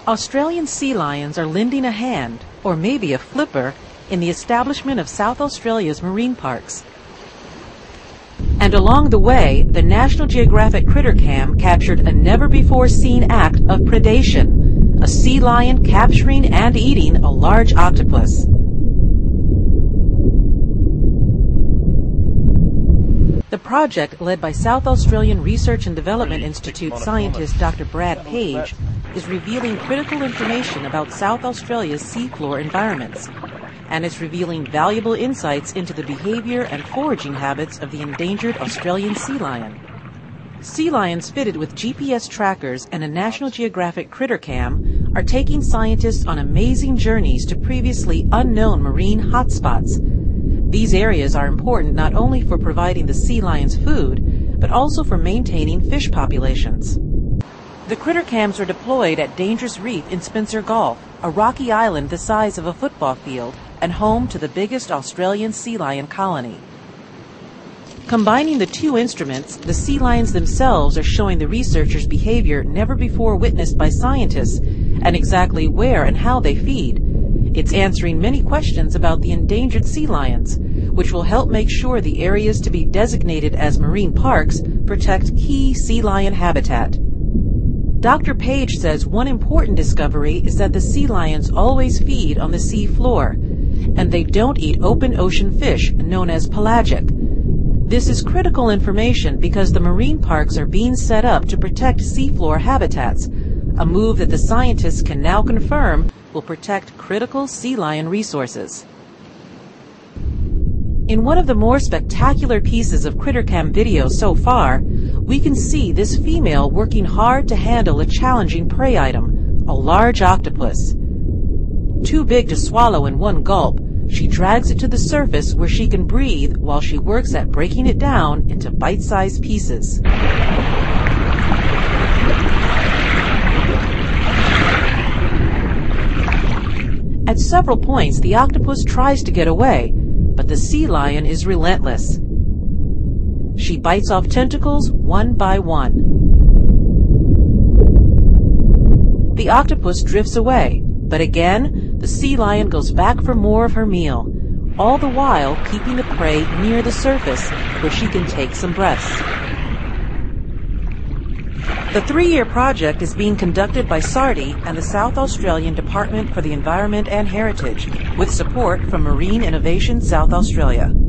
Australian sea lions are lending a hand, or maybe a flipper, in the establishment of South Australia's marine parks. And along the way, the National Geographic Critter Cam captured a never-before-seen act of predation, a sea lion capturing and eating a large octopus. The project, led by South Australian Research and Development Institute scientist Dr. Brad Page, is revealing critical information about South Australia's seafloor environments, and it's revealing valuable insights into the behavior and foraging habits of the endangered Australian sea lion. Sea lions fitted with GPS trackers and a National Geographic Critter Cam are taking scientists on amazing journeys to previously unknown marine hotspots. These areas are important not only for providing the sea lions food, but also for maintaining fish populations. The critter cams are deployed at Dangerous Reef in Spencer Gulf, a rocky island the size of a football field and home to the biggest Australian sea lion colony. Combining the two instruments, the sea lions themselves are showing the researchers behavior never before witnessed by scientists and exactly where and how they feed. It's answering many questions about the endangered sea lions, which will help make sure the areas to be designated as marine parks protect key sea lion habitat. Dr. Page says one important discovery is that the sea lions always feed on the sea floor, and they don't eat open ocean fish known as pelagic. This is critical information because the marine parks are being set up to protect seafloor habitats, a move that the scientists can now confirm will protect critical sea lion resources. In one of the more spectacular pieces of CritterCam video so far, we can see this female working hard to handle a challenging prey item, a large octopus. Too big to swallow in one gulp, she drags it to the surface where she can breathe while she works at breaking it down into bite-sized pieces. At several points, the octopus tries to get away, but the sea lion is relentless. She bites off tentacles one by one. The octopus drifts away, but again, the sea lion goes back for more of her meal, all the while keeping the prey near the surface where she can take some breaths. The 3-year project is being conducted by SARDI and the South Australian Department for the Environment and Heritage, with support from Marine Innovation South Australia.